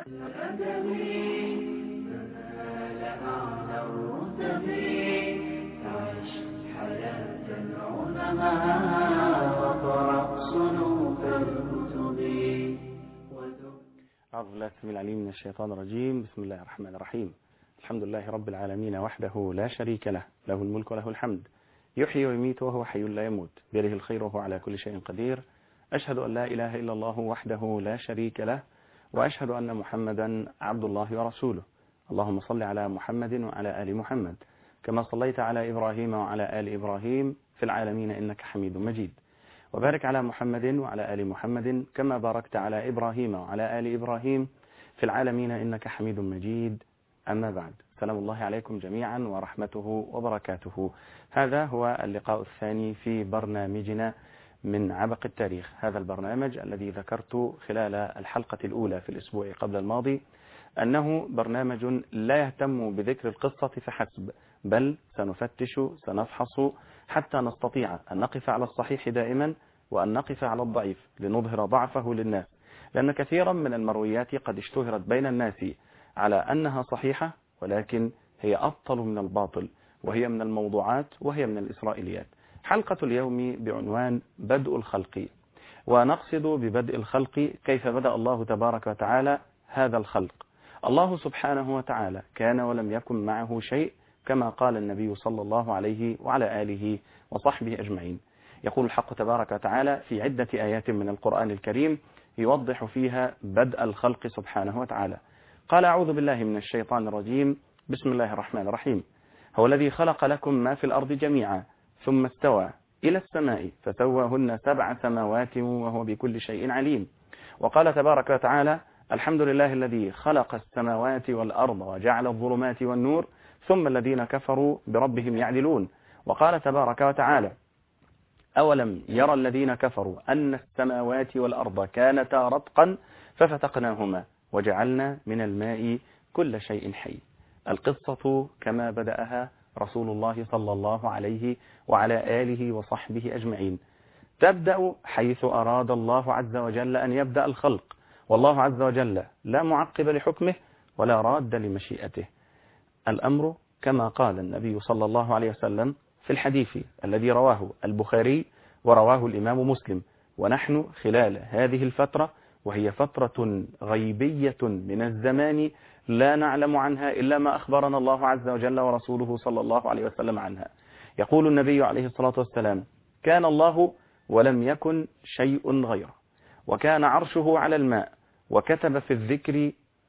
أعوذ بالله السميع العليم من الشيطان الرجيم. بسم الله الرحمن الرحيم. الحمد لله رب العالمين وحده لا شريك له، له الملك وله الحمد، يحيي ويميت وهو حي لا يموت، بيده الخير وهو على كل شيء قدير. أشهد أن لا إله إلا الله وحده لا شريك له، وأشهد أن محمدا عبد الله ورسوله. اللهم صل على محمد وعلى آل محمد كما صليت على إبراهيم وعلى آل إبراهيم في العالمين إنك حميد مجيد، وبارك على محمد وعلى آل محمد كما باركت على إبراهيم وعلى آل إبراهيم في العالمين إنك حميد مجيد. أما بعد، سلام الله عليكم جميعا ورحمته وبركاته. هذا هو اللقاء الثاني في برنامجنا من عبق التاريخ، هذا البرنامج الذي ذكرت خلال الحلقة الأولى في الأسبوع قبل الماضي أنه برنامج لا يهتم بذكر القصة فحسب، بل سنفتش سنفحص حتى نستطيع أن نقف على الصحيح دائما وأن نقف على الضعيف لنظهر ضعفه للناس، لأن كثيرا من المرويات قد اشتهرت بين الناس على أنها صحيحة، ولكن هي أبطل من الباطل، وهي من الموضوعات وهي من الإسرائيليات. حلقة اليوم بعنوان بدء الخلق، ونقصد ببدء الخلق كيف بدأ الله تبارك وتعالى هذا الخلق. الله سبحانه وتعالى كان ولم يكن معه شيء، كما قال النبي صلى الله عليه وعلى آله وصحبه أجمعين. يقول الحق تبارك وتعالى في عدة آيات من القرآن الكريم يوضح فيها بدء الخلق سبحانه وتعالى. قال: أعوذ بالله من الشيطان الرجيم، بسم الله الرحمن الرحيم. هو الذي خلق لكم ما في الأرض جميعا ثم استوى إلى السماء فسواهن 7 سماوات وهو بكل شيء عليم. وقال تبارك وتعالى: الحمد لله الذي خلق السماوات والأرض وجعل الظلمات والنور ثم الذين كفروا بربهم يعدلون. وقال تبارك وتعالى: أولم يرى الذين كفروا أن السماوات والأرض كانتا رتقا ففتقناهما وجعلنا من الماء كل شيء حي. القصة كما بدأها رسول الله صلى الله عليه وعلى آله وصحبه أجمعين، تبدأ حيث أراد الله عز وجل أن يبدأ الخلق، والله عز وجل لا معقب لحكمه ولا راد لمشيئته. الأمر كما قال النبي صلى الله عليه وسلم في الحديث الذي رواه البخاري ورواه الإمام مسلم، ونحن خلال هذه الفترة، وهي فترة غيبية من الزمان لا نعلم عنها إلا ما أخبرنا الله عز وجل ورسوله صلى الله عليه وسلم عنها. يقول النبي عليه الصلاة والسلام: كان الله ولم يكن شيء غيره، وكان عرشه على الماء، وكتب في الذكر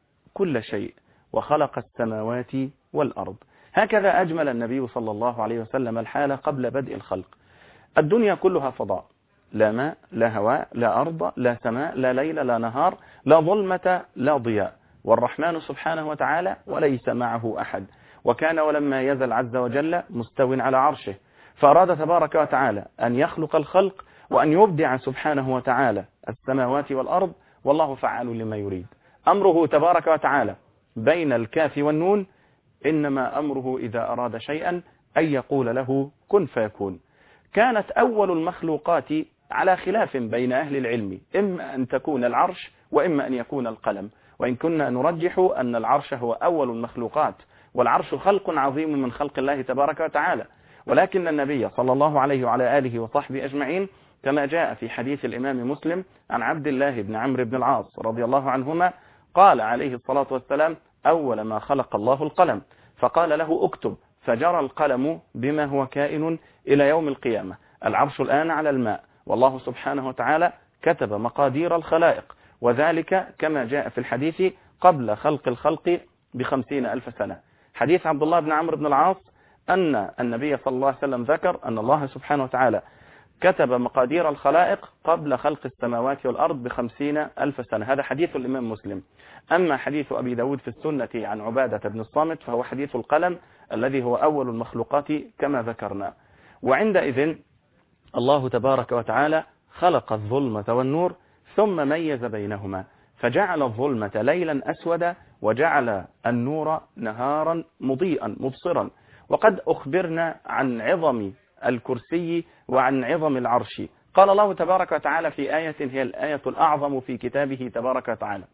كل شيء، وخلق السماوات والأرض. هكذا أجمل النبي صلى الله عليه وسلم الحالة قبل بدء الخلق. الدنيا كلها فضاء، لا ماء لا هواء لا أرض لا سماء لا ليل لا نهار لا ظلمة لا ضياء، والرحمن سبحانه وتعالى وليس معه أحد. وكان ولما يزل عز وجل مستو على عرشه، فأراد تبارك وتعالى أن يخلق الخلق وأن يبدع سبحانه وتعالى السماوات والأرض، والله فعال لما يريد. أمره تبارك وتعالى بين الكاف والنون، إنما أمره إذا أراد شيئا أن يقول له كن فيكون. كانت أول المخلوقات على خلاف بين أهل العلم، إما أن تكون العرش وإما أن يكون القلم، وإن كنا نرجح أن العرش هو أول المخلوقات، والعرش خلق عظيم من خلق الله تبارك وتعالى. ولكن النبي صلى الله عليه وعلى آله وصحبه أجمعين كما جاء في حديث الإمام مسلم عن عبد الله بن عمرو بن العاص رضي الله عنهما قال عليه الصلاة والسلام: أول ما خلق الله القلم فقال له اكتب، فجرى القلم بما هو كائن إلى يوم القيامة. العرش الآن على الماء، والله سبحانه وتعالى كتب مقادير الخلائق، وذلك كما جاء في الحديث قبل خلق الخلق ب50,000 سنة. حديث عبد الله بن عمرو بن العاص أن النبي صلى الله عليه وسلم ذكر أن الله سبحانه وتعالى كتب مقادير الخلائق قبل خلق السماوات والأرض ب50,000 سنة. هذا حديث الإمام مسلم. أما حديث أبي داود في السنة عن عبادة بن الصامت فهو حديث القلم الذي هو أول المخلوقات كما ذكرنا. وعندئذ الله تبارك وتعالى خلق الظلمة والنور ثم ميز بينهما، فجعل الظلمة ليلا أسودا وجعل النور نهارا مضيئا مبصرا. وقد أخبرنا عن عظم الكرسي وعن عظم العرش. قال الله تبارك وتعالى في آية هي الآية الأعظم في كتابه تبارك وتعالى: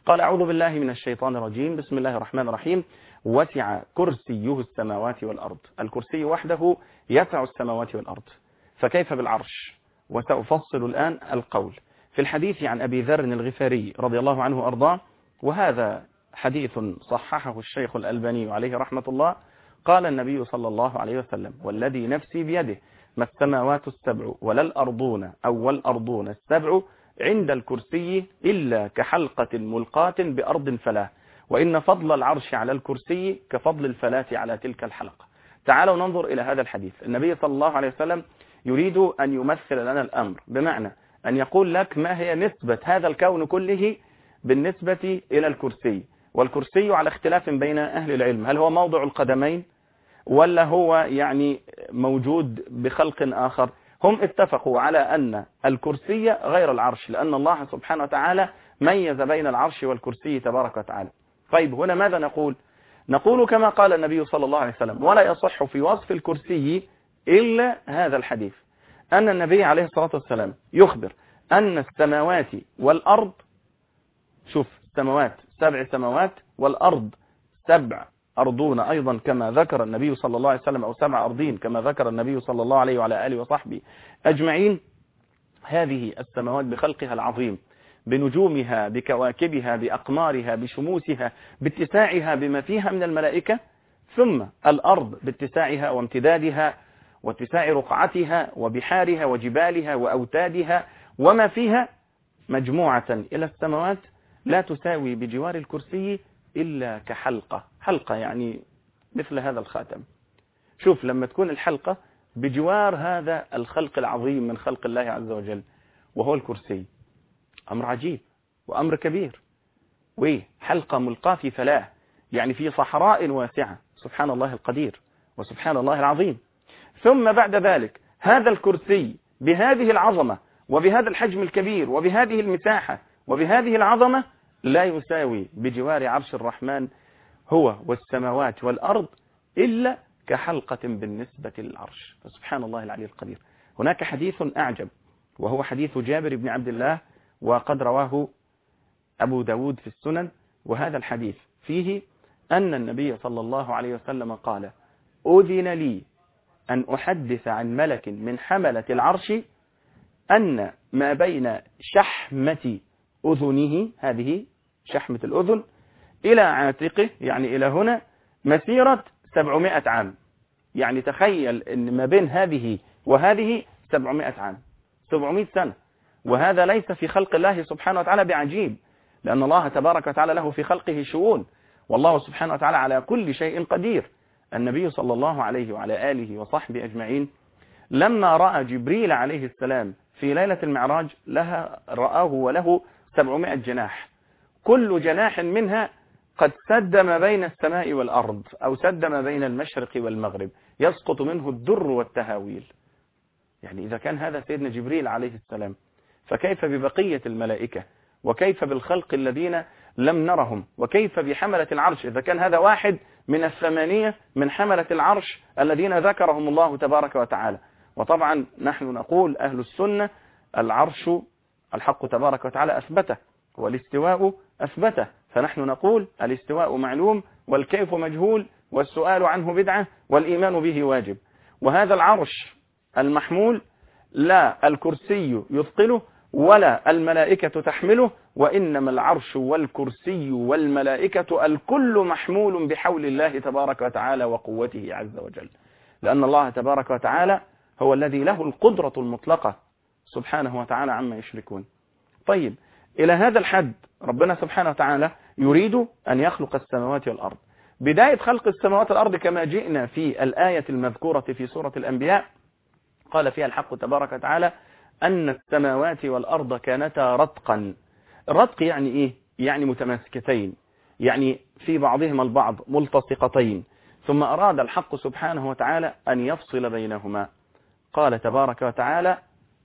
قال أعوذ بالله من الشيطان الرجيم. بسم الله الرحمن الرحيم. وسع كرسيه السماوات والأرض. الكرسي وحده يسع السماوات والأرض، فكيف بالعرش؟ وسأفصل الآن القول. في الحديث عن أبي ذر الغفاري رضي الله عنه وأرضاه، وهذا حديث صححه الشيخ الألباني عليه رحمة الله، قال النبي صلى الله عليه وسلم: والذي نفسي بيده ما السماوات السبع ولا الأرضون أو والأرضون السبع عند الكرسي إلا كحلقة ملقاة بأرض فلاة، وإن فضل العرش على الكرسي كفضل الفلاة على تلك الحلقة. تعالوا ننظر إلى هذا الحديث. النبي صلى الله عليه وسلم يريد أن يمثل لنا الأمر، بمعنى أن يقول لك ما هي نسبة هذا الكون كله بالنسبة إلى الكرسي. والكرسي على اختلاف بين أهل العلم، هل هو موضع القدمين ولا هو يعني موجود بخلق آخر؟ هم اتفقوا على أن الكرسي غير العرش، لأن الله سبحانه وتعالى ميز بين العرش والكرسي تبارك وتعالى. طيب هنا ماذا نقول؟ نقول كما قال النبي صلى الله عليه وسلم: ولا يصح في وصف الكرسي إلا هذا الحديث، أن النبي عليه الصلاة والسلام يخبر أن السماوات والأرض، شوف، السماوات 7 سماوات والأرض 7 أرضون أيضا كما ذكر النبي صلى الله عليه وسلم، أو 7 أرضين كما ذكر النبي صلى الله عليه وعلى آله وصحبه أجمعين. هذه السماوات بخلقها العظيم، بنجومها، بكواكبها، بأقمارها، بشموسها، باتساعها بما فيها من الملائكة، ثم الأرض باتساعها وامتدادها واتساع رقعتها وبحارها وجبالها وأوتادها وما فيها مجموعة إلى السماوات لا تساوي بجوار الكرسي إلا كحلقة. حلقة يعني مثل هذا الخاتم. شوف لما تكون الحلقة بجوار هذا الخلق العظيم من خلق الله عز وجل وهو الكرسي، أمر عجيب وأمر كبير. وحلقة ملقاة في فلاة، يعني في صحراء واسعة. سبحان الله القدير وسبحان الله العظيم. ثم بعد ذلك هذا الكرسي بهذه العظمة وبهذا الحجم الكبير وبهذه المساحة وبهذه العظمة لا يساوي بجوار عرش الرحمن هو والسماوات والأرض إلا كحلقة بالنسبة للعرش. فسبحان الله العلي القدير. هناك حديث أعجب، وهو حديث جابر بن عبد الله، وقد رواه أبو داود في السنن. وهذا الحديث فيه أن النبي صلى الله عليه وسلم قال: أذن لي أن أحدث عن ملك من حملة العرش أن ما بين شحمة أذنه، هذه شحمة الأذن، إلى عاتقه، يعني إلى هنا، مسيرة 700 عام. يعني تخيل أن ما بين هذه وهذه 700 عام، 700 سنة. وهذا ليس في خلق الله سبحانه وتعالى بعجيب، لأن الله تبارك وتعالى له في خلقه شؤون، والله سبحانه وتعالى على كل شيء قدير. النبي صلى الله عليه وعلى آله وصحبه أجمعين لما رأى جبريل عليه السلام في ليلة المعراج رآه وله 700 جناح، كل جناح منها قد سد ما بين السماء والأرض، أو سد ما بين المشرق والمغرب، يسقط منه الدر والتهاويل. يعني إذا كان هذا سيدنا جبريل عليه السلام، فكيف ببقية الملائكة؟ وكيف بالخلق الذين لم نرهم؟ وكيف بحملة العرش؟ إذا كان هذا واحد من 8 من حملة العرش الذين ذكرهم الله تبارك وتعالى. وطبعا نحن نقول أهل السنة العرش الحق تبارك وتعالى أثبته، والاستواء أثبته، فنحن نقول الاستواء معلوم والكيف مجهول والسؤال عنه بدعة والإيمان به واجب. وهذا العرش المحمول لا الكرسي يثقله ولا الملائكة تحمله، وإنما العرش والكرسي والملائكة الكل محمول بحول الله تبارك وتعالى وقوته عز وجل، لأن الله تبارك وتعالى هو الذي له القدرة المطلقة سبحانه وتعالى عما يشركون. طيب، إلى هذا الحد ربنا سبحانه وتعالى يريد أن يخلق السماوات والأرض. بداية خلق السماوات والأرض كما جئنا في الآية المذكورة في سورة الأنبياء، قال فيها الحق تبارك وتعالى أن السماوات والأرض كانتا رتقا. الرتق يعني إيه؟ يعني متماسكتين، يعني في بعضهما البعض ملتصقتين. ثم أراد الحق سبحانه وتعالى أن يفصل بينهما، قال تبارك وتعالى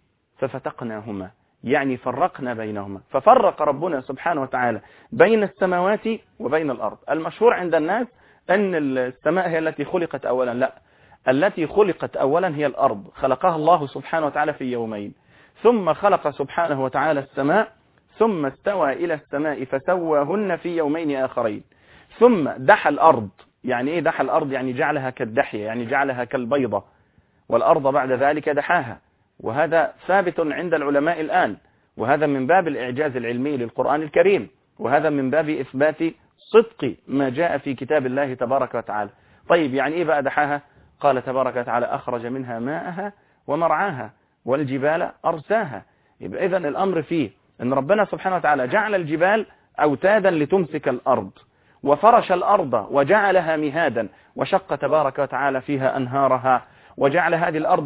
ففتقناهما، يعني فرقنا بينهما. ففرق ربنا سبحانه وتعالى بين السماوات وبين الأرض. المشهور عند الناس أن السماء هي التي خلقت أولا، لا، التي خلقت أولا هي الأرض، خلقها الله سبحانه وتعالى في يومين، ثم خلق سبحانه وتعالى السماء، ثم استوى إلى السماء فسواهن في يومين آخرين ثم دحى الأرض. يعني إيه دحى الأرض؟ يعني جعلها كالدحية، يعني جعلها كالبيضة، والأرض بعد ذلك دحاها. وهذا ثابت عند العلماء الآن، وهذا من باب الإعجاز العلمي للقرآن الكريم، وهذا من باب إثبات صدق ما جاء في كتاب الله تبارك وتعالى. طيب يعني إيه بقى دحاها؟ قال تبارك وتعالى أخرج منها ماءها ومرعاها والجبال أرساها. يبقى إذن الأمر فيه أن ربنا سبحانه وتعالى جعل الجبال أوتادا لتمسك الأرض، وفرش الأرض وجعلها مهادا، وشق تبارك وتعالى فيها أنهارها، وجعل هذه الأرض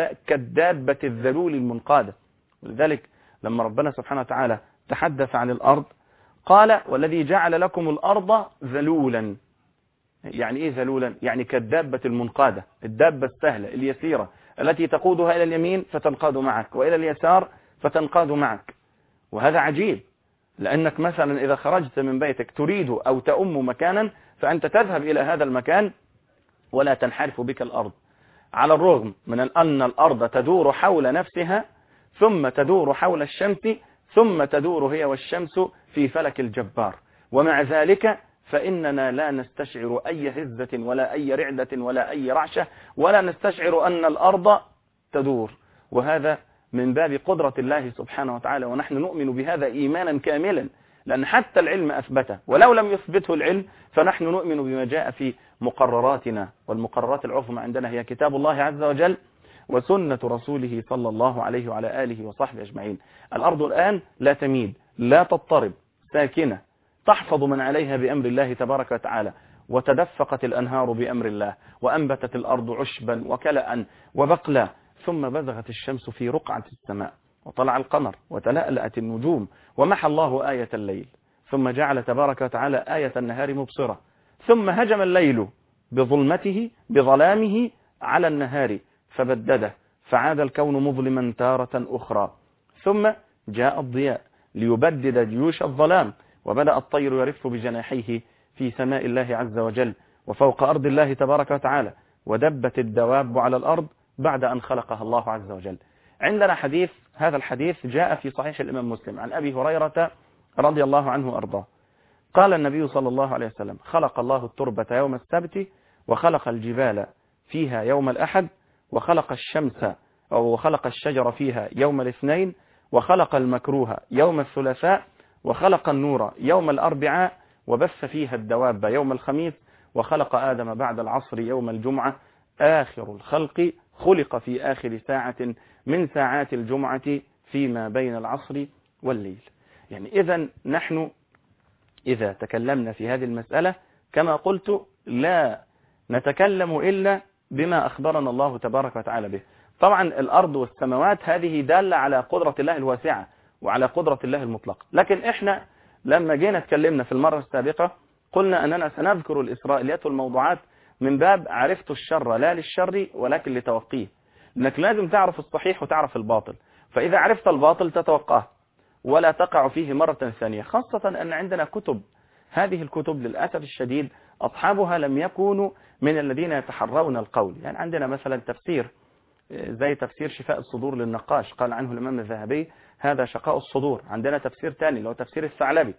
كالدابة الذلول المنقادة. ولذلك لما ربنا سبحانه وتعالى تحدث عن الأرض قال والذي جعل لكم الأرض ذلولا. يعني إيه ذلولا؟ يعني كالدابة المنقادة، الدابة السهلة اليسيرة التي تقودها إلى اليمين فتنقاد معك، وإلى اليسار فتنقاد معك. وهذا عجيب، لأنك مثلا إذا خرجت من بيتك تريد أو تؤم مكانا، فأنت تذهب إلى هذا المكان ولا تنحرف بك الأرض، على الرغم من أن الأرض تدور حول نفسها ثم تدور حول الشمس ثم تدور هي والشمس في فلك الجبار، ومع ذلك فإننا لا نستشعر أي هزة ولا أي رعدة ولا أي رعشة، ولا نستشعر أن الأرض تدور. وهذا من باب قدرة الله سبحانه وتعالى، ونحن نؤمن بهذا إيمانا كاملا، لأن حتى العلم أثبته، ولو لم يثبته العلم فنحن نؤمن بما جاء في مقرراتنا، والمقررات العظمى عندنا هي كتاب الله عز وجل وسنة رسوله صلى الله عليه وعلى آله وصحبه أجمعين. الأرض الآن لا تميد، لا تضطرب، ساكنة، تحفظ من عليها بأمر الله تبارك وتعالى، وتدفقت الأنهار بأمر الله، وأنبتت الأرض عشبا وكلأ وبقلا، ثم بزغت الشمس في رقعة السماء، وطلع القمر، وتلألأت النجوم، ومحى الله آية الليل، ثم جعل تبارك وتعالى آية النهار مبصرة، ثم هجم الليل بظلامه على النهار فبدده، فعاد الكون مظلما تارة أخرى، ثم جاء الضياء ليبدد جيوش الظلام، وبدأ الطير يرف بجناحيه في سماء الله عز وجل وفوق أرض الله تبارك وتعالى، ودبت الدواب على الأرض بعد أن خلقها الله عز وجل. عندنا حديث، هذا الحديث جاء في صحيح الإمام مسلم عن أبي هريرة رضي الله عنه وأرضاه، قال النبي صلى الله عليه وسلم خلق الله التربة يوم السبت، وخلق الجبال فيها يوم الأحد، وخلق الشمس أو وخلق الشجر فيها يوم الاثنين، وخلق المكروه يوم الثلاثاء، وخلق النور يوم الأربعاء، وبث فيها الدواب يوم الخميس، وخلق آدم بعد العصر يوم الجمعة، آخر الخلق خلق في آخر ساعة من ساعات الجمعة فيما بين العصر والليل. يعني إذا نحن إذا تكلمنا في هذه المسألة كما قلت لا نتكلم إلا بما أخبرنا الله تبارك وتعالى به. طبعا الأرض والسماوات هذه دالة على قدرة الله الواسعة وعلى قدرة الله المطلقة، لكن إحنا لما جينا تكلمنا في المرة السابقة قلنا أننا سنذكر الإسرائيليات والموضوعات من باب عرفت الشر لا للشر ولكن لتوقيه، لأنك لازم تعرف الصحيح وتعرف الباطل، فإذا عرفت الباطل تتوقاه ولا تقع فيه مرة ثانية، خاصة أن عندنا كتب، هذه الكتب للأسف الشديد أصحابها لم يكونوا من الذين يتحرون القول. يعني عندنا مثلا تفسير زي تفسير شفاء الصدور للنقاش قال عنه الإمام الذهبي هذا شقاء الصدور. عندنا تفسير ثاني اللي هو تفسير الثعلبي،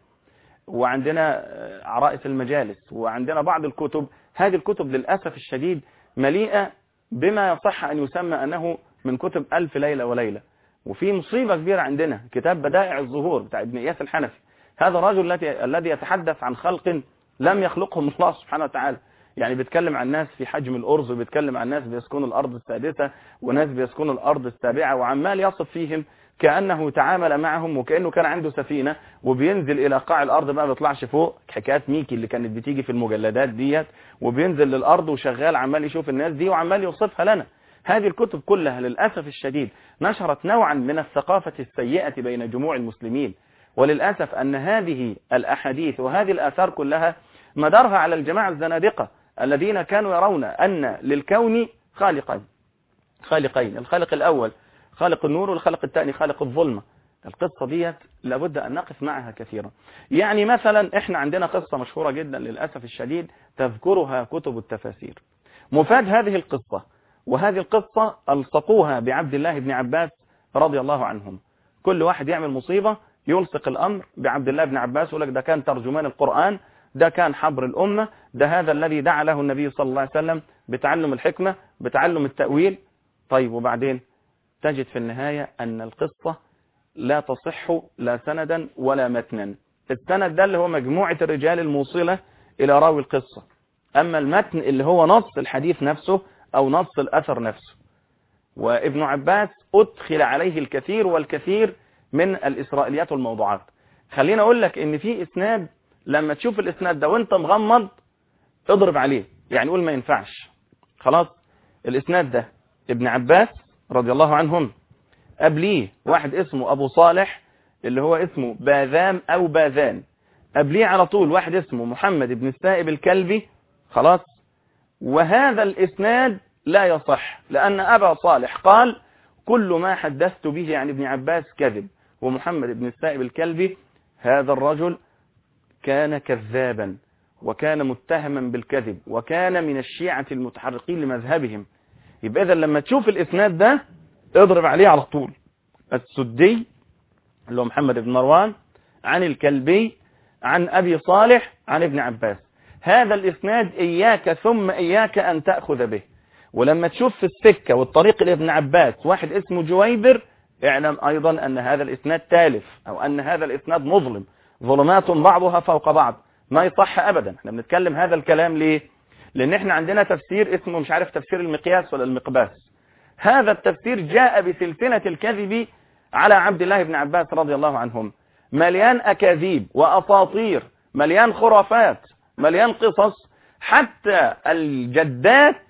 وعندنا عرائس المجالس، وعندنا بعض الكتب. هذه الكتب للأسف الشديد مليئة بما يصح أن يسمى أنه من كتب ألف ليلة وليلة. وفي مصيبة كبيرة عندنا كتاب بدائع الظهور بتاع ابن إياس الحنفي، هذا الرجل الذي يتحدث عن خلق لم يخلقهم الله سبحانه وتعالى، يعني بيتكلم عن ناس في حجم الأرز، وبيتكلم عن ناس بيسكنوا الأرض السادسة وناس بيسكنوا الأرض السابعة، وعمال يصف فيهم كأنه تعامل معهم وكأنه كان عنده سفينة وبينزل إلى قاع الأرض بقى، بيطلعش فوق، حكايات ميكي اللي كانت بتيجي في المجلدات ديت، وبينزل للأرض وشغال عمال يشوف الناس دي وعمال يوصفها لنا. هذه الكتب كلها للأسف الشديد نشرت نوعا من الثقافة السيئة بين جموع المسلمين، وللأسف أن هذه الأحاديث وهذه الآثار كلها مدارها على الجماعة الزنادقة الذين كانوا يرون أن للكون خالقين، الخالق الأول خالق النور والخالق الثاني خالق الظلمة. القصة ديت لابد أن نقف معها كثيرا. يعني مثلا احنا عندنا قصة مشهورة جدا للأسف الشديد تذكرها كتب التفاسير. مفاد هذه القصة، وهذه القصة ألصقوها بعبد الله بن عباس رضي الله عنهم، كل واحد يعمل مصيبة يلصق الأمر بعبد الله بن عباس، يقول لك ده كان ترجمان القرآن، ده كان حبر الأمة، ده هذا الذي دعا له النبي صلى الله عليه وسلم بتعلم الحكمة بتعلم التأويل. طيب وبعدين تجد في النهاية أن القصة لا تصح لا سندا ولا متنا. السند ده اللي هو مجموعة الرجال الموصلة إلى راوي القصة، أما المتن اللي هو نص الحديث نفسه أو نص الأثر نفسه. وابن عباس أدخل عليه الكثير والكثير من الإسرائيليات والموضوعات. خلينا أقول لك إن في إسناد لما تشوف الإسناد ده وانت مغمض اضرب عليه، يعني قول ما ينفعش خلاص. الإسناد ده ابن عباس رضي الله عنهم، قبليه واحد اسمه أبو صالح اللي هو اسمه باذام أو باذان، قبليه على طول واحد اسمه محمد بن السائب الكلبي خلاص. وهذا الإسناد لا يصح، لأن أبا صالح قال كل ما حدثت به عن ابن عباس كذب، ومحمد بن السائب الكلبي هذا الرجل كان كذابا وكان متهما بالكذب وكان من الشيعة المتحرقين لمذهبهم. يبقى إذا لما تشوف الإسناد ده اضرب عليه على طول. السدي اللي هو محمد بن مروان عن الكلبي عن أبي صالح عن ابن عباس، هذا الإسناد إياك ثم إياك أن تأخذ به. ولما تشوف في السكة والطريق لابن عباس واحد اسمه جويبر، اعلم أيضا أن هذا الإسناد تالف أو أن هذا الإسناد مظلم، ظلمات بعضها فوق بعض، ما يصح أبدا. احنا بنتكلم هذا الكلام ليه؟ لأن احنا عندنا تفسير اسمه مش عارف تفسير المقياس ولا المقباس. هذا التفسير جاء بسلسلة الكذب على عبد الله بن عباس رضي الله عنهم، مليان أكاذيب وأساطير، مليان خرافات، مليان قصص. حتى الجدات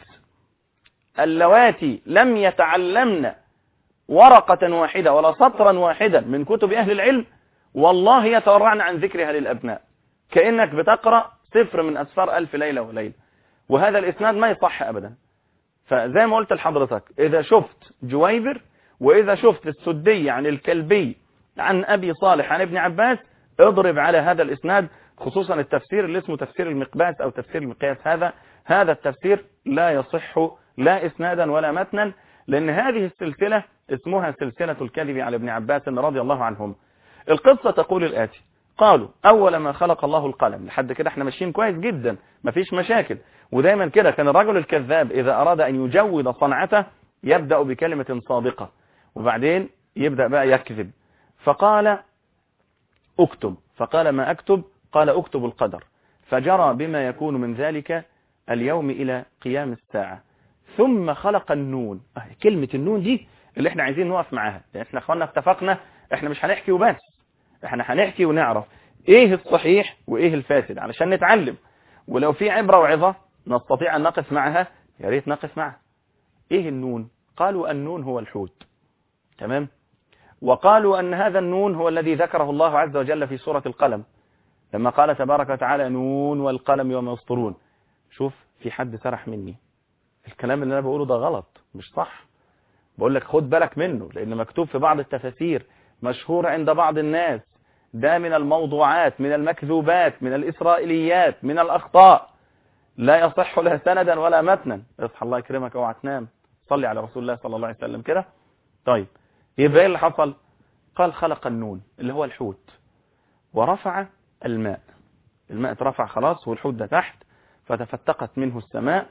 اللواتي لم يتعلمن ورقة واحدة ولا سطرا واحدا من كتب أهل العلم والله يتورعن عن ذكرها للأبناء، كأنك بتقرأ سفر من أسفار ألف ليلة وليلة. وهذا الإسناد ما يصح أبدا. فزي ما قلت لحضرتك، إذا شفت جويبر وإذا شفت السدي عن الكلبي عن أبي صالح عن ابن عباس اضرب على هذا الإسناد، خصوصا التفسير اللي اسمه تفسير المقباس أو تفسير المقياس. هذا التفسير لا يصح لا إسنادا ولا متنا، لأن هذه السلسلة اسمها سلسلة الكذب على ابن عباس رضي الله عنهم. القصة تقول الآتي: قالوا أول ما خلق الله القلم. لحد كده احنا ماشيين كويس جدا، مفيش مشاكل. ودايما كده كان الرجل الكذاب إذا أراد أن يجود صنعته يبدأ بكلمة صادقة وبعدين يبدأ بقى يكذب. فقال اكتب، فقال ما أكتب؟ قال اكتب القدر. فجرى بما يكون من ذلك اليوم إلى قيام الساعة. ثم خلق النون. كلمة النون دي اللي احنا عايزين نقف معاها، لأن احنا اخوانا اتفقنا احنا مش هنحكي وبس، احنا هنحكي ونعرف ايه الصحيح وايه الفاسد علشان نتعلم، ولو في عبرة وعظة نستطيع ان نقف معها يا ريت نقف معها. ايه النون؟ قالوا النون هو الحوت، تمام. وقالوا ان هذا النون هو الذي ذكره الله عز وجل في سورة القلم لما قال تبارك وتعالى نون والقلم وما يسطرون. شوف، في حد سرح مني، الكلام اللي انا بقوله ده غلط مش صح، بقول لك خد بالك منه، لان مكتوب في بعض التفاسير مشهور عند بعض الناس، ده من الموضوعات، من المكذوبات، من الإسرائيليات، من الأخطاء، لا يصح لها سندا ولا متنا. اصحى الله يكرمك اوعى تنام، صلي على رسول الله صلى الله عليه وسلم كده. طيب يبقى ايه اللي حصل؟ قال خلق النون اللي هو الحوت ورفع الماء اترفع خلاص والحوت ده تحت، فتفتقت منه السماء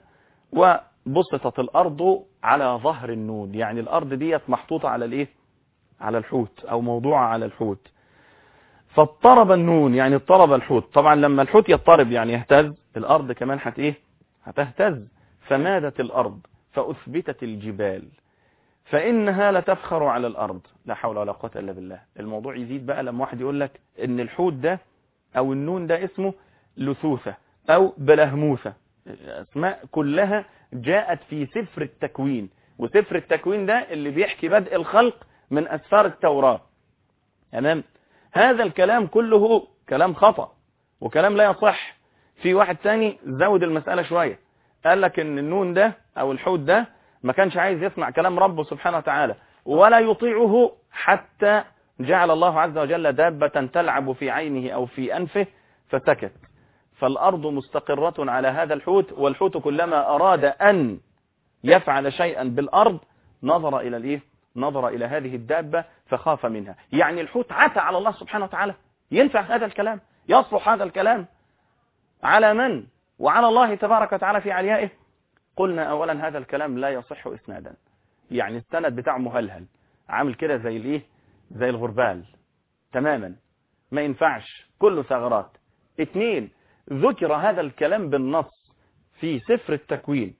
وبسطت الأرض على ظهر النون، يعني الأرض ديت محطوطة على الايه؟ على الحوت او موضوعة على الحوت. فاضطرب النون يعني اضطرب الحوت. طبعا لما الحوت يضطرب يعني يهتز، الأرض كمان هتهتز. فمادت الأرض فأثبتت الجبال فإنها لتفخر على الأرض. لا حول ولا قوة إلا بالله. الموضوع يزيد بقى لما واحد يقول لك إن الحوت ده أو النون ده اسمه لثوثة أو بلهموثة، أسماء كلها جاءت في سفر التكوين، وسفر التكوين ده اللي بيحكي بدء الخلق من أسفار التوراة، تمام. هذا الكلام كله كلام خطأ وكلام لا يصح. في واحد تاني زود المسألة شوية، قال لك ان النون ده او الحوت ده ما كانش عايز يسمع كلام ربه سبحانه وتعالى ولا يطيعه، حتى جعل الله عز وجل دابة تلعب في عينه او في انفه فسكت. فالارض مستقرة على هذا الحوت، والحوت كلما اراد ان يفعل شيئا بالارض نظر الى الايه؟ نظر إلى هذه الدابة فخاف منها. يعني الحوت عتى على الله سبحانه وتعالى؟ ينفع هذا الكلام؟ يصلح هذا الكلام على من؟ وعلى الله تبارك وتعالى في عليائه؟ قلنا أولا هذا الكلام لا يصح إسنادا، يعني السند بتاعه مهلهل، عامل كده زي الايه، زي الغربال تماما، ما ينفعش، كله ثغرات. 2، ذكر هذا الكلام بالنص في سفر التكوين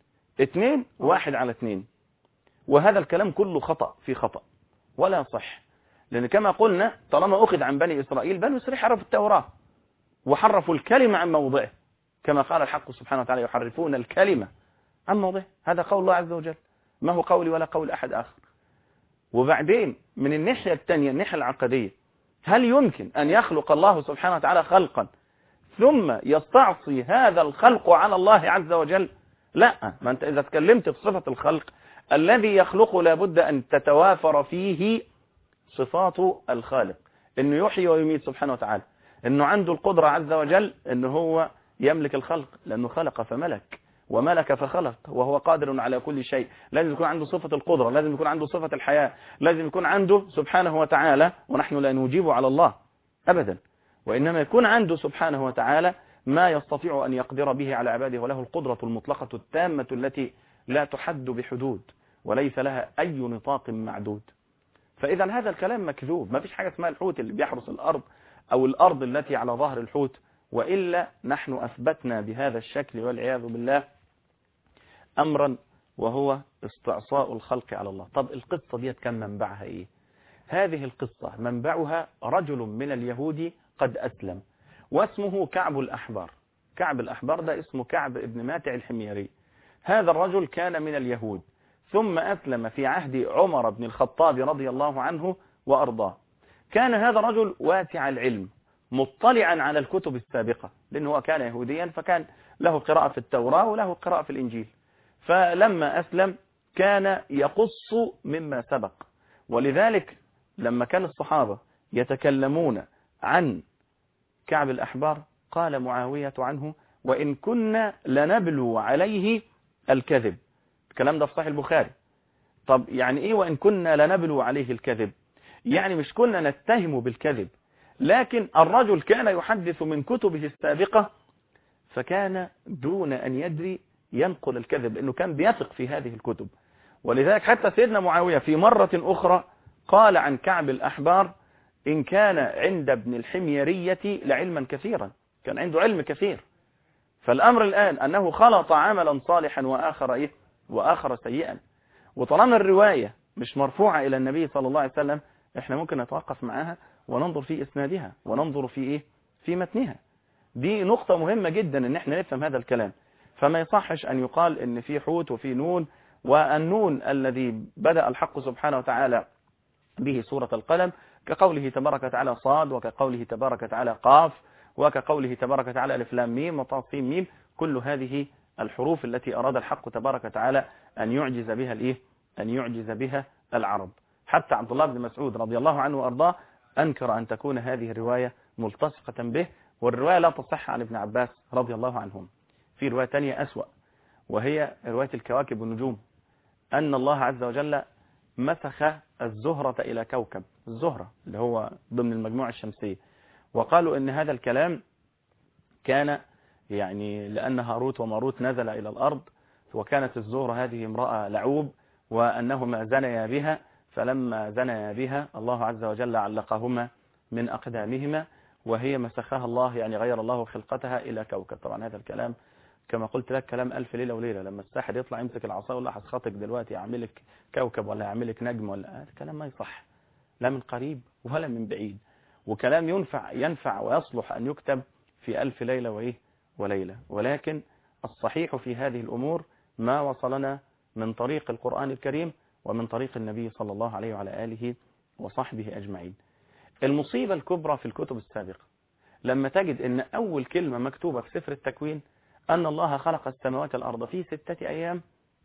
2:1-2، وهذا الكلام كله خطأ في خطأ ولا صح. لأن كما قلنا طالما أخذ عن بني إسرائيل، بني إسرائيل حرفوا التوراة وحرفوا الكلمة عن موضعه، كما قال الحق سبحانه وتعالى يحرفون الكلمة عن موضعه. هذا قول الله عز وجل، ما هو قولي ولا قول أحد آخر. وبعدين من الناحية الثانية، الناحية العقدية، هل يمكن أن يخلق الله سبحانه وتعالى خلقا ثم يستعصي هذا الخلق على الله عز وجل؟ لا، ما أنت إذا تكلمت في صفة الخلق، الذي يخلقه لابد أن تتوافر فيه صفات الخالق، أنه يحيي ويميت سبحانه وتعالى، أنه عنده القدرة عز وجل أنه هو يملك الخلق، لأنه خلق فملك وملك فخلق وهو قادر على كل شيء. لازم يكون عنده صفة القدرة، لازم يكون عنده صفة الحياة، لازم يكون عنده سبحانه وتعالى، ونحن لا نجيب على الله أبدا، وإنما يكون عنده سبحانه وتعالى ما يستطيع أن يقدر به على عباده، وله القدرة المطلقة التامة التي لا تحد بحدود وليس لها أي نطاق معدود. فإذا هذا الكلام مكذوب، ما فيش حاجة اسمها الحوت اللي بيحرس الأرض أو الأرض التي على ظهر الحوت، وإلا نحن أثبتنا بهذا الشكل والعياذ بالله أمرا وهو استعصاء الخلق على الله. طب القصة دي كان منبعها إيه؟ هذه القصة منبعها رجل من اليهود قد أسلم، واسمه كعب الأحبار. كعب الأحبار ده اسمه كعب ابن ماتع الحميري. هذا الرجل كان من اليهود، ثم أسلم في عهد عمر بن الخطاب رضي الله عنه وأرضاه. كان هذا الرجل واسع العلم، مطلعا على الكتب السابقة، لأنه كان يهوديا فكان له قراءة في التوراة وله قراءة في الإنجيل. فلما أسلم كان يقص مما سبق، ولذلك لما كان الصحابة يتكلمون عن كعب الأحبار قال معاوية عنه: وإن كنا لنبلو عليه الكذب. الكلام ده في صحيح البخاري. طب يعني إيه وإن كنا لنبلو عليه الكذب؟ يعني مش كنا نتهم بالكذب، لكن الرجل كان يحدث من كتبه السابقة، فكان دون أن يدري ينقل الكذب، لأنه كان بيثق في هذه الكتب. ولذلك حتى سيدنا معاوية في مرة أخرى قال عن كعب الأحبار: إن كان عند ابن الحميرية لعلما كثيرا، كان عنده علم كثير. فالأمر الآن أنه خلط عملا صالحا وآخر سيئا. وطالما الرواية مش مرفوعة إلى النبي صلى الله عليه وسلم، احنا ممكن نتوقف معها وننظر في إسنادها وننظر في في متنها. دي نقطة مهمة جدا ان احنا نفهم هذا الكلام. فما يصحش ان يقال ان في حوت وفي نون، والنون الذي بدأ الحق سبحانه وتعالى به سورة القلم كقوله تبارك وتعالى صاد، وكقوله تبارك وتعالى قاف، وكقوله تبارك وتعالى الف لام ميم وطاء سين ميم. كل هذه الحروف التي أراد الحق تبارك وتعالى أن يعجز بها أن يعجز بها العرب. حتى عبد الله بن مسعود رضي الله عنه وأرضاه أنكر أن تكون هذه الرواية ملتصقة به، والرواية لا تصح عن ابن عباس رضي الله عنهم. في رواية تانية أسوأ، وهي رواية الكواكب والنجوم، أن الله عز وجل مسخ الزهرة إلى كوكب، الزهرة اللي هو ضمن المجموعة الشمسية، وقالوا إن هذا الكلام كان يعني لأن هاروت وماروت نزل إلى الأرض، وكانت الزهرة هذه امرأة لعوب، وأنهما زنيا بها، فلما زنيا بها الله عز وجل علقهما من أقدامهما، وهي مسخها الله، يعني غير الله خلقتها إلى كوكب. طبعا هذا الكلام كما قلت لك كلام ألف ليلة وليلة. لما الساحر يطلع يمسك العصا ولا هسخطك دلوقتي يعملك كوكب ولا يعملك نجم، ولا الكلام ما يصح لا من قريب ولا من بعيد، وكلام ينفع ويصلح أن يكتب في ألف ليلة وليلة. ولكن الصحيح في هذه الأمور ما وصلنا من طريق القرآن الكريم ومن طريق النبي صلى الله عليه وعلى آله وصحبه أجمعين. المصيبة الكبرى في الكتب السابقة لما تجد ان اول كلمة مكتوبة في سفر التكوين ان الله خلق السماوات والارض في 6 ايام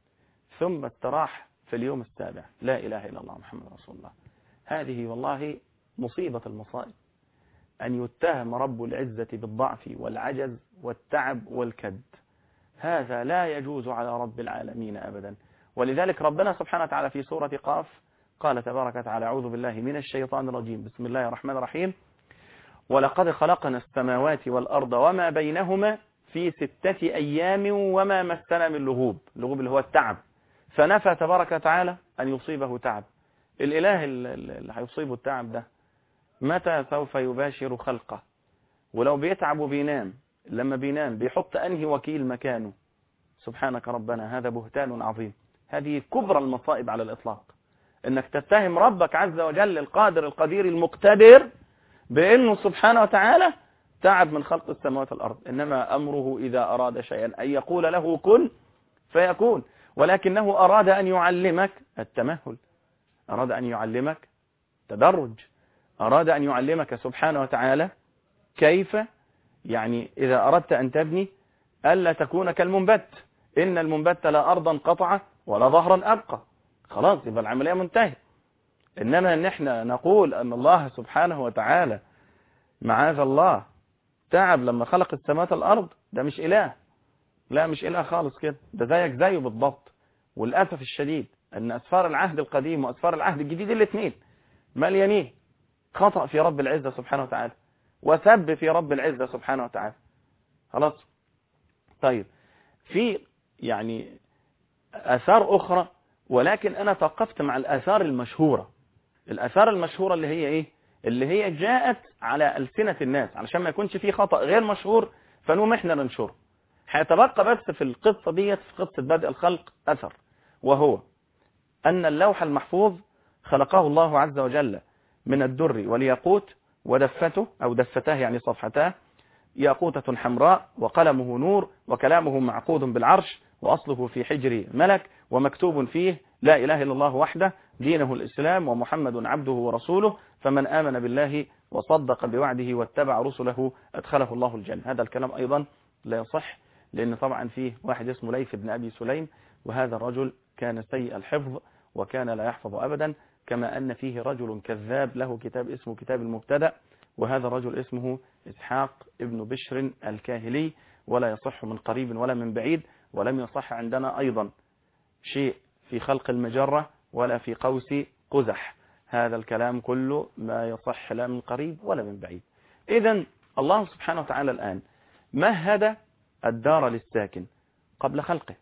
ثم استراح في اليوم السابع. لا اله الا الله محمد رسول الله. هذه والله مصيبة المصائب، ان يتهم رب العزة بالضعف والعجز والتعب والكد. هذا لا يجوز على رب العالمين ابدا. ولذلك ربنا سبحانه وتعالى في سورة قاف قال تبارك وتعالى: أعوذ بالله من الشيطان الرجيم، بسم الله الرحمن الرحيم: ولقد خلقنا السماوات والأرض وما بينهما في 6 أيام وما مسنا من لغوب. اللغوب اللي هو التعب. فنفى تبارك وتعالى أن يصيبه تعب. الإله اللي هيصيبه التعب ده متى سوف يباشر خلقه؟ ولو بيتعب وبينام، لما بينام بيحط أنهي وكيل مكانه؟ سبحانك ربنا، هذا بهتان عظيم. هذه كبرى المصائب على الإطلاق، أنك تتهم ربك عز وجل القادر القدير المقتدر بأنه سبحانه وتعالى تعب من خلق السماوات والأرض. إنما أمره إذا أراد شيئا أن يقول له كن فيكون، ولكنه أراد أن يعلمك التمهل، أراد أن يعلمك تدرج، أراد أن يعلمك سبحانه وتعالى كيف يعني إذا أردت أن تبني ألا تكون كالمنبت، إن المنبت لا أرضا قطع ولا ظهرا أبقى. خلاص، يبقى العملية منتهية. إنما إن إحنا نقول أن الله سبحانه وتعالى معاذ الله تعب لما خلق السماوات والأرض، ده مش إله. لا، مش إله خالص كده، ده زيك زيه بالضبط. والأسف الشديد أن أسفار العهد القديم وأسفار العهد الجديد الاثنين مليانين خطأ في رب العزة سبحانه وتعالى وسب في رب العزة سبحانه وتعالى. خلاص. طيب، في يعني آثار أخرى، ولكن أنا توقفت مع الآثار المشهورة. الآثار المشهورة اللي هي إيه؟ اللي هي جاءت على ألسنة الناس، علشان ما يكونش فيه خطأ غير مشهور فنقوم إحنا ننشره. هيتبقى بس في القصة ديت، في قصة بدء الخلق، أثر، وهو أن اللوح المحفوظ خلقه الله عز وجل من الدر والياقوت، ودفته أو دفتاه يعني صفحتاه ياقوتة حمراء، وقلمه نور، وكلامه معقود بالعرش، وأصله في حجر ملك، ومكتوب فيه: لا إله إلا الله وحده، دينه الإسلام، ومحمد عبده ورسوله، فمن آمن بالله وصدق بوعده واتبع رسله أدخله الله الجنة. هذا الكلام أيضا لا يصح، لأن طبعا فيه واحد اسمه ليث بن أبي سليم، وهذا الرجل كان سيء الحفظ وكان لا يحفظ أبدا، كما أن فيه رجل كذاب له كتاب اسمه كتاب المبتدأ، وهذا الرجل اسمه إسحاق ابن بشر الكاهلي، ولا يصح من قريب ولا من بعيد. ولم يصح عندنا أيضا شيء في خلق المجرة ولا في قوس قزح. هذا الكلام كله ما يصح لا من قريب ولا من بعيد. إذن الله سبحانه وتعالى الآن مهد الدار للساكن قبل خلقه،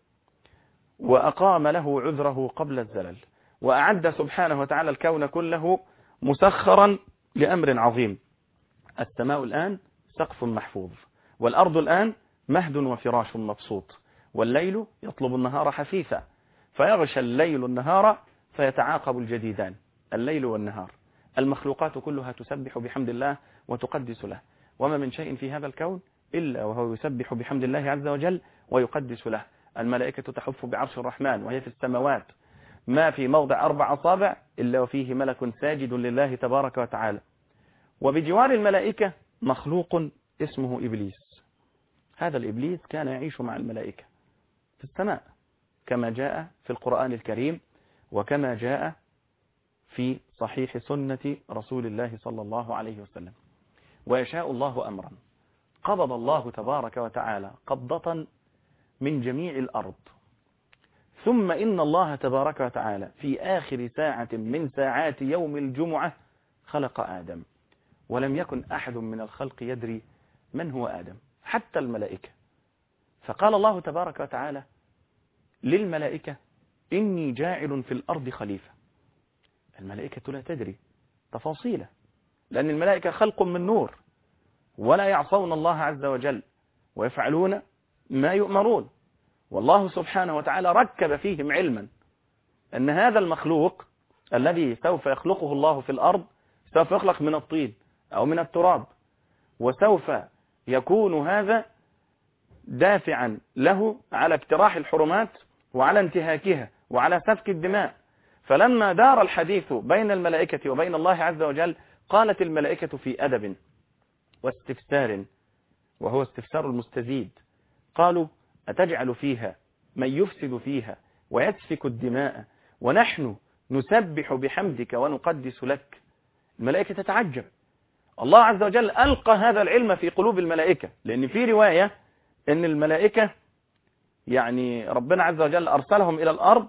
وأقام له عذره قبل الزلل، وأعد سبحانه وتعالى الكون كله مسخرا لأمر عظيم. السماء الآن سقف محفوظ، والأرض الآن مهد وفراش مبسوط، والليل يطلب النهار حثيثا، فيغشى الليل النهار فيتعاقب الجديدان، الليل والنهار. المخلوقات كلها تسبح بحمد الله وتقدس له، وما من شيء في هذا الكون إلا وهو يسبح بحمد الله عز وجل ويقدس له. الملائكة تحف بعرش الرحمن وهي في السماوات، ما في موضع 4 أصابع إلا وفيه ملك ساجد لله تبارك وتعالى. وبجوار الملائكة مخلوق اسمه إبليس. هذا الإبليس كان يعيش مع الملائكة في السماء، كما جاء في القرآن الكريم، وكما جاء في صحيح سنة رسول الله صلى الله عليه وسلم. ويشاء الله أمرا قبض الله تبارك وتعالى قبضة من جميع الأرض، ثم إن الله تبارك وتعالى في آخر ساعة من ساعات يوم الجمعة خلق آدم، ولم يكن أحد من الخلق يدري من هو آدم، حتى الملائكة. فقال الله تبارك وتعالى للملائكة: إني جاعل في الأرض خليفة. الملائكة لا تدري تفاصيله، لأن الملائكة خلق من نور، ولا يعصون الله عز وجل ويفعلون ما يؤمرون. والله سبحانه وتعالى ركب فيهم علما أن هذا المخلوق الذي سوف يخلقه الله في الأرض سوف يخلق من الطين أو من التراب، وسوف يكون هذا دافعا له على اقتراح الحرمات وعلى انتهاكها وعلى سفك الدماء. فلما دار الحديث بين الملائكة وبين الله عز وجل، قالت الملائكة في أدب واستفسار، وهو استفسار المستزيد، قالوا: أتجعل فيها من يفسد فيها ويسفك الدماء ونحن نسبح بحمدك ونقدس لك؟ الملائكة تتعجب. الله عز وجل ألقى هذا العلم في قلوب الملائكة، لأن في رواية أن الملائكة يعني ربنا عز وجل أرسلهم إلى الأرض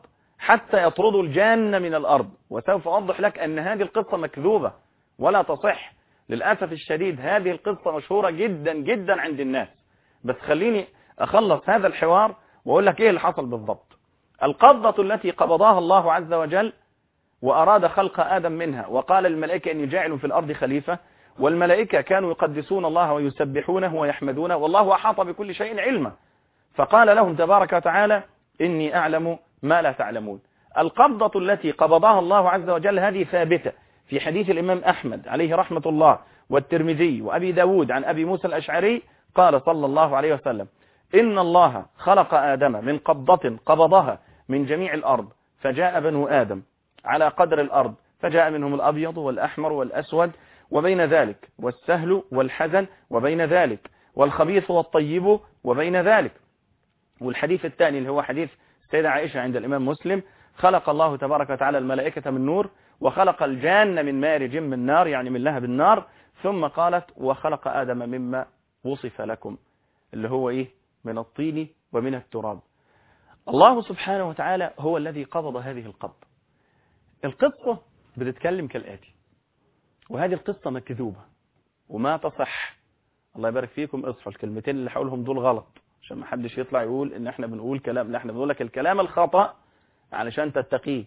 حتى يطردوا الجان من الأرض. وسوف أوضح لك أن هذه القصة مكذوبة ولا تصح للأسف الشديد. هذه القصة مشهورة جدا جدا عند الناس. بس خليني أخلص هذا الحوار وأقول لك إيه اللي حصل بالضبط. القبضة التي قبضها الله عز وجل وأراد خلق آدم منها، وقال للملائكة إني جاعل في الأرض خليفة، والملائكة كانوا يقدسون الله ويسبحونه ويحمدونه، والله أحاط بكل شيء علما، فقال لهم تبارك وتعالى إني أعلم ما لا تعلمون. القبضة التي قبضها الله عز وجل هذه ثابتة في حديث الإمام أحمد عليه رحمة الله والترمذي وأبي داود عن أبي موسى الأشعري قال صلى الله عليه وسلم إن الله خلق آدم من قبضة قبضها من جميع الأرض، فجاء بنو آدم على قدر الأرض، فجاء منهم الأبيض والأحمر والأسود، وبين ذلك والسهل والحزن، وبين ذلك والخبيث والطيب، وبين ذلك. والحديث الثاني اللي هو حديث سيدة عائشة عند الإمام مسلم خلق الله تبارك وتعالى الملائكة من نور، وخلق الجان من مارج من نار، يعني من لهب النار، ثم قالت وخلق آدم مما وصف لكم، اللي هو إيه؟ من الطين ومن التراب. الله سبحانه وتعالى هو الذي قبض هذه القبضة. القصة بتتكلم كالآتي، وهذه القصة مكذوبة وما تصح. الله يبارك فيكم، اصفوا الكلمتين اللي هقولهم دول غلط عشان ما حدش يطلع يقول ان احنا بنقول كلام، لا، احنا بنقول لك الكلام الخطأ علشان تتقيه.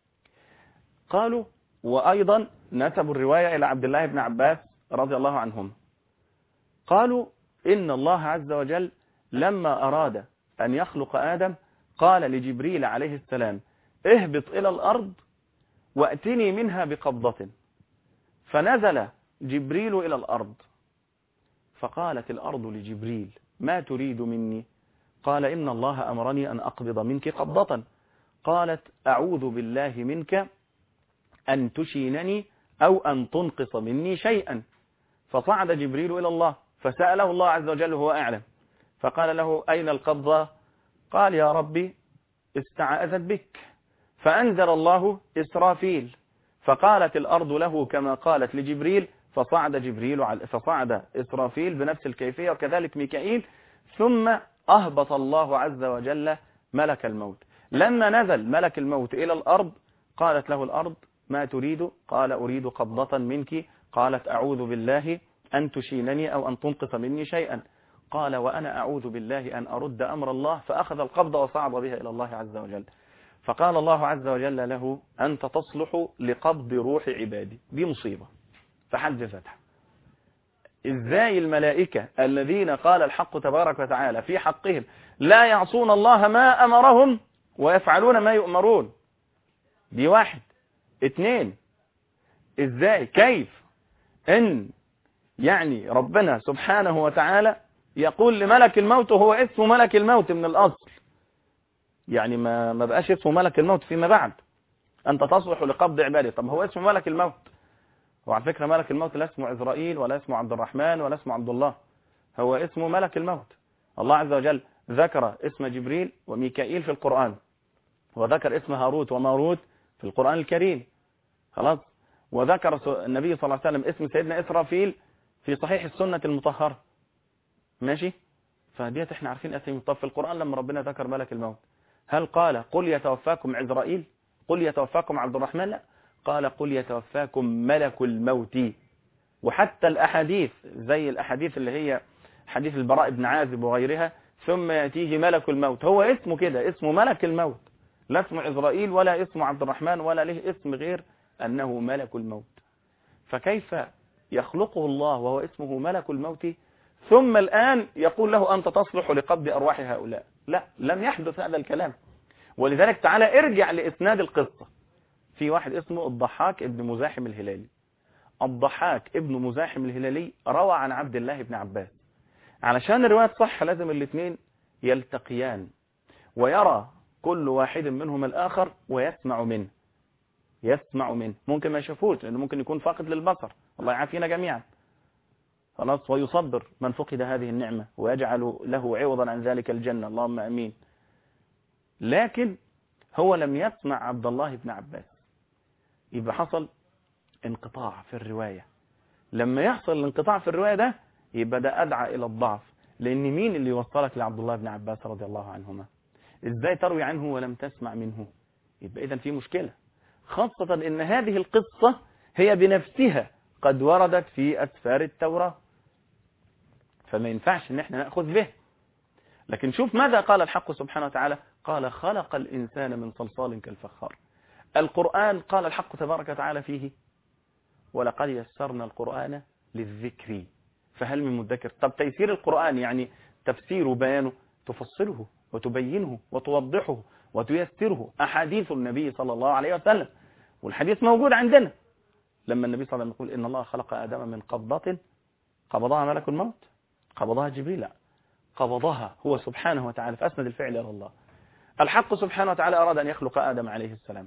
قالوا، وأيضا نسبوا الرواية إلى عبد الله بن عباس رضي الله عنهم، قالوا إن الله عز وجل لما أراد أن يخلق آدم قال لجبريل عليه السلام اهبط إلى الأرض وأتني منها بقبضة، فنزل جبريل إلى الأرض، فقالت الأرض لجبريل ما تريد مني؟ قال إن الله أمرني أن أقبض منك قبضة. قالت أعوذ بالله منك أن تشينني أو أن تنقص مني شيئا. فصعد جبريل إلى الله فسأله الله عز وجل وهو أعلم، فقال له أين القبضة؟ قال يا ربي استعاذت بك، فأنزل الله إسرافيل، فقالت الأرض له كما قالت لجبريل، فصعد إسرافيل بنفس الكيفية، وكذلك ميكائيل، ثم أهبط الله عز وجل ملك الموت. لما نزل ملك الموت إلى الأرض قالت له الأرض ما تريد؟ قال أريد قبضة منك. قالت أعوذ بالله أن تشينني أو أن تنقص مني شيئا. قال وأنا أعوذ بالله أن أرد أمر الله، فأخذ القبضة وصعد بها إلى الله عز وجل. فقال الله عز وجل له أنت تصلح لقبض روح عبادي. دي مصيبة في حد ذاتها. إزاي الملائكة الذين قال الحق تبارك وتعالى في حقهم لا يعصون الله ما أمرهم ويفعلون ما يؤمرون؟ دي واحد. اتنين، إزاي كيف إن يعني ربنا سبحانه وتعالى يقول لملك الموت، وهو اسمه ملك الموت من الأصل، يعني ما بقاش اسمه ملك الموت فيما بعد، أنت تصلح لقبض عبادي. طب هو اسمه ملك الموت، وعلى فكرة ملك الموت لا اسمه عزرائيل ولا اسمه عبد الرحمن ولا اسمه عبد الله، هو اسمه ملك الموت. الله عز وجل ذكر اسم جبريل وميكائيل في القرآن، وذكر اسم هاروت وماروت في القرآن الكريم، خلاص، وذكر النبي صلى الله عليه وسلم اسم سيدنا إسرافيل في صحيح السنة المطهرة، ماشي. فديت احنا عارفين اسم. طب في القرآن لما ربنا ذكر ملك الموت هل قال قل يتوفاكم عزرائيل؟ قل يتوفاكم عبد الرحمن؟ لا، قال قل يتوفاكم ملك الموت. وحتى الأحاديث زي الأحاديث اللي هي حديث البراء بن عازب وغيرها، ثم يأتيه ملك الموت، هو اسمه كده، اسمه ملك الموت، لا اسمه عزرائيل ولا اسمه عبد الرحمن ولا له اسم غير أنه ملك الموت. فكيف يخلقه الله وهو اسمه ملك الموت ثم الآن يقول له أنت تصلح لقبض أرواح هؤلاء؟ لا، لم يحدث هذا الكلام. ولذلك تعالى ارجع لإسناد القصة. في واحد اسمه الضحاك ابن مزاحم الهلالي. الضحاك ابن مزاحم الهلالي روى عن عبد الله بن عباس. علشان الرواية صح لازم الاثنين يلتقيان ويرى كل واحد منهم الآخر ويسمع منه. ممكن ما يشوفوش لأنه ممكن يكون فاقد للبصر، الله يعافينا جميعا، خلاص، ويصبر من فقد هذه النعمة ويجعل له عوضا عن ذلك الجنة، اللهم أمين. لكن هو لم يسمع عبد الله بن عباس، يبقى حصل انقطاع في الرواية. لما يحصل الانقطاع في الرواية ده يبقى ده أدعى إلى الضعف، لأن مين اللي يوصلك لعبد الله بن عباس رضي الله عنهما؟ إزاي تروي عنه ولم تسمع منه؟ يبقى إذن في مشكلة، خاصة إن هذه القصة هي بنفسها قد وردت في أسفار التوراة، فما ينفعش إن احنا نأخذ به. لكن شوف ماذا قال الحق سبحانه وتعالى، قال خلق الإنسان من صلصال كالفخار. القرآن قال الحق تبارك وتعالى فيه ولقد يسرنا القرآن للذكر فهل من مدكر. طب تيسير القرآن يعني تفسيره وبيانه، تفصله وتبينه وتوضحه وتيسره أحاديث النبي صلى الله عليه وسلم، والحديث موجود عندنا لما النبي صلى الله عليه وسلم يقول إن الله خلق آدم من قبضة قبضها ملك الموت، قبضها جبريل، لا قبضها هو سبحانه وتعالى، فأسند الفعل إلى الله. الحق سبحانه وتعالى أراد أن يخلق آدم عليه السلام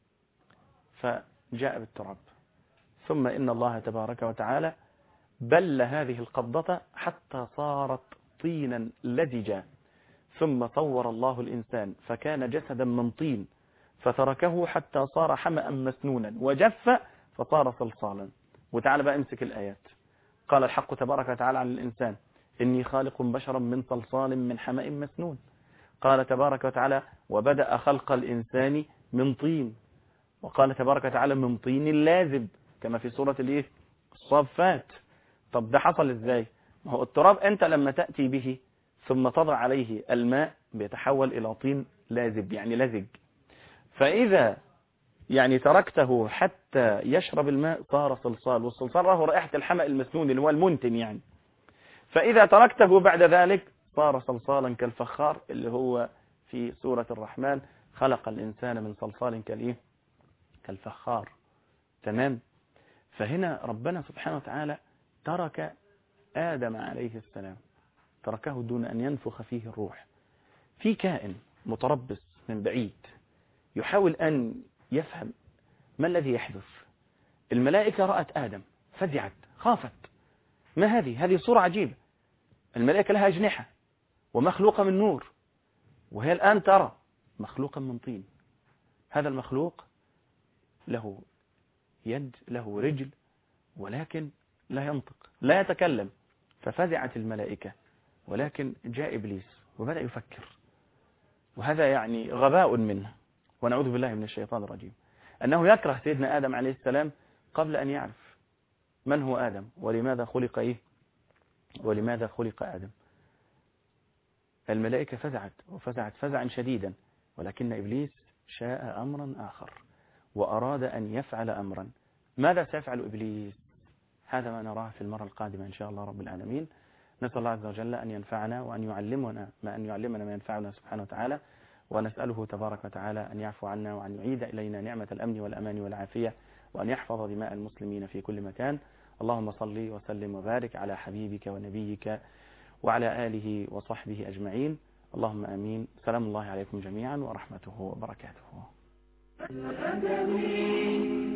فجاء بالتراب، ثم إن الله تبارك وتعالى بل هذه القبضة حتى صارت طينا لزجا، ثم صور الله الإنسان فكان جسدا من طين فتركه حتى صار حمأ مسنونا وجف فصار صلصالا. وتعالى بقى امسك الآيات. قال الحق تبارك وتعالى عن الإنسان إني خالق بشرا من صلصال من حمأ مسنون. قال تبارك وتعالى وبدأ خلق الإنسان من طين. وقال تبارك وتعالى من طين لازب كما في سورة الصافات. طب ده حصل ازاي؟ ما هو التراب انت لما تأتي به ثم تضع عليه الماء بيتحول الى طين لازب يعني لزج، فاذا يعني تركته حتى يشرب الماء صار صلصال، والصلصال له رائحة الحمأ المسنون اللي هو المنتن يعني، فاذا تركته بعد ذلك صار صلصالا كالفخار اللي هو في سورة الرحمن خلق الانسان من صلصال كالفخار. تمام. فهنا ربنا سبحانه وتعالى ترك آدم عليه السلام، تركه دون أن ينفخ فيه الروح، في كائن متربص من بعيد يحاول أن يفهم ما الذي يحدث. الملائكة رأت آدم فزعت خافت، ما هذه صورة عجيبة، الملائكة لها أجنحة ومخلوقة من نور، وهي الآن ترى مخلوقا من طين. هذا المخلوق له يد له رجل ولكن لا ينطق لا يتكلم، ففزعت الملائكة، ولكن جاء إبليس وبدأ يفكر، وهذا يعني غباء منه ونعوذ بالله من الشيطان الرجيم، أنه يكره سيدنا آدم عليه السلام قبل أن يعرف من هو آدم ولماذا خلق ولماذا خلق آدم. الملائكة فزعت فزعا شديدا، ولكن إبليس شاء أمرا آخر وأراد أن يفعل أمرا. ماذا سيفعل إبليس؟ هذا ما نراه في المرة القادمة إن شاء الله رب العالمين. نسأل الله عز وجل أن ينفعنا وأن يعلمنا ما ينفعنا سبحانه وتعالى، ونسأله تبارك وتعالى أن يعفو عنا وأن يعيد إلينا نعمة الأمن والأمان والعافية، وأن يحفظ دماء المسلمين في كل مكان. اللهم صل وسلم وبارك على حبيبك ونبيك وعلى آله وصحبه أجمعين. اللهم آمين. سلام الله عليكم جميعا ورحمته وبركاته.